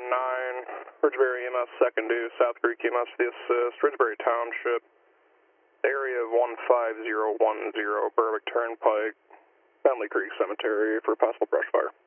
Ridgeberry EMS second due, South Creek EMS the assist, Ridgeberry Township, area of 15010, Berwick Turnpike, Family Creek Cemetery for possible brush fire.